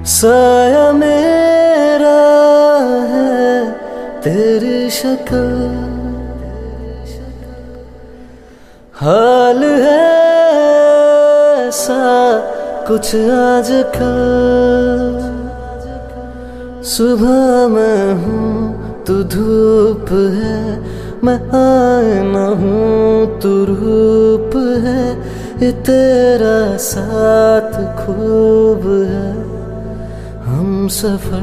साया मेरा है तेरी शक्ल, हाल है ऐसा कुछ आजकल। सुबह मैं हूँ तू धूप है, मैं आईना हूँ तू रूप है। ये तेरा साथ खूब है, हम सफर।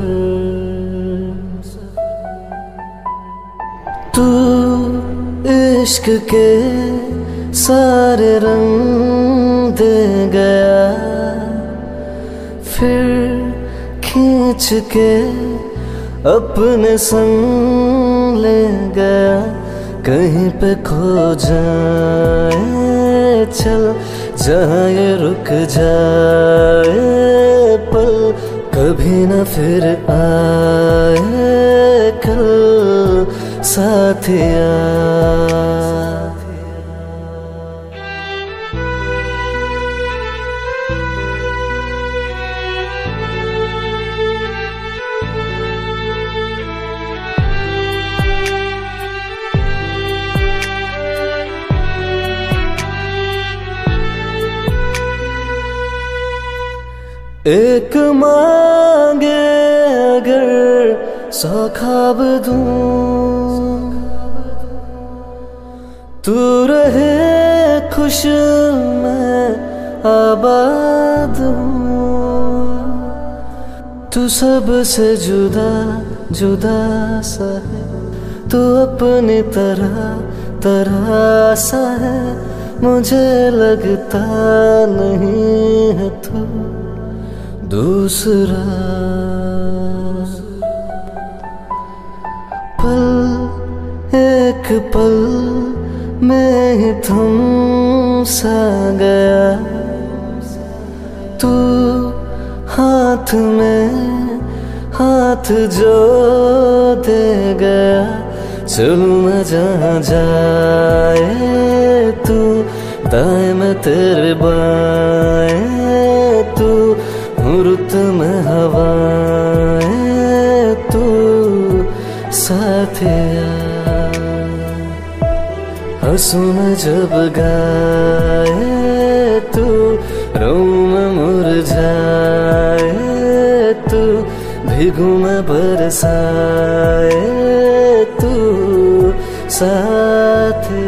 तू इश्क के सारे रंग दे गया, फिर खींच के अपने संग ले गया। कहीं पे खो जाए चल, जहाँ ये रुक जाए पल, कभी न फिर आए कल साथिया। एक मांगे अगर 100 ख्वाब दूं, तू रहे खुश मैं आबाद हूँ। तू सबसे जुदा जुदा सा है, तू अपनी तरह तरह सा है। मुझे लगता नहीं है तू दूसरा। पल एक पल में ही थम सा गया, तू हाथ में हाथ जो दे गया। चलूं मैं जहाँ जाए तू, दाएं मैं तेरे बाएं तू, रुत में हवाएं तू साथिया। हंसूं मैं जब गाए तू, रोऊं मैं मुरझाए तू, भीगूं मैं बरसाए तू साथिया।